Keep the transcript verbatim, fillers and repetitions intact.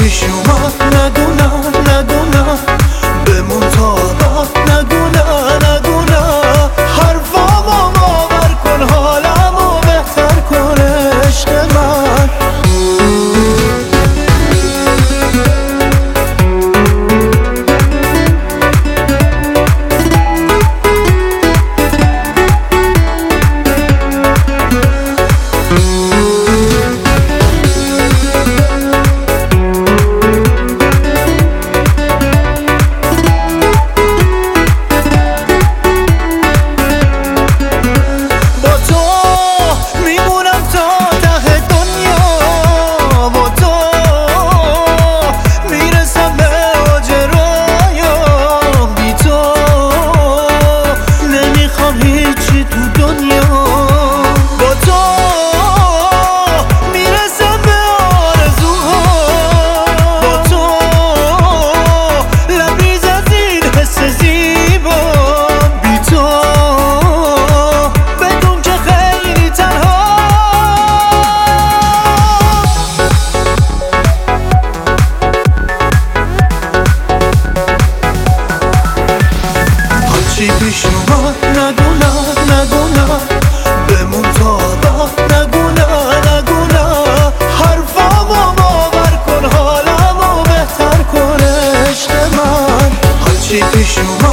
پیش اومد نگونم نگونم بمون تا بعد نگونم نگونم حرفامو باور کن حالمو بهتر کن عشق من چی پیش اومد نگونم نگونم بمون تا بعد نگونم نگونم حرفامو باور کن حالمو بهتر کن عشق من هرچی پیش اومد